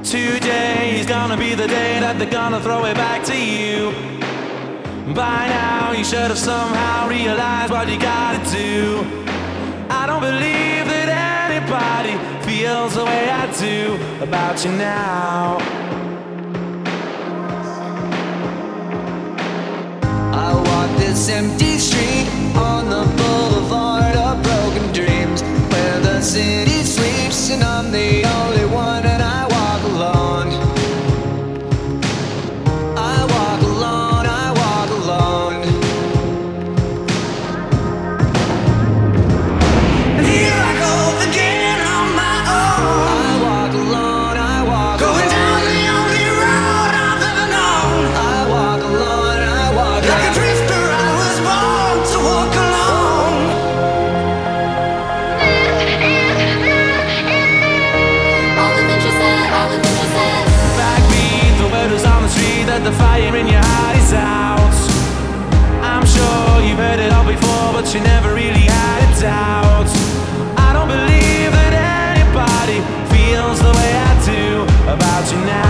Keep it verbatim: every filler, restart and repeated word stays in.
Today is gonna be the day that they're gonna throw it back to you. By now you should have somehow realized what you gotta do. I don't believe that anybody feels the way I do about you now. I walk this empty street on the boulevard of broken dreams, where the city sleeps and I'm the only one, and I walk alone. I walk alone, I walk alone. And here I go again on my own. I walk alone, I walk alone. Going down the only road I've ever known. I walk alone, I walk alone. Like a drifter I was born to walk alone. All the things you said, all the things you said. Backbeat, the word is on the street that the fire in your heart is out. I'm sure you've heard it all before, but you never really had a doubt. I don't believe that anybody feels the way I do about you now.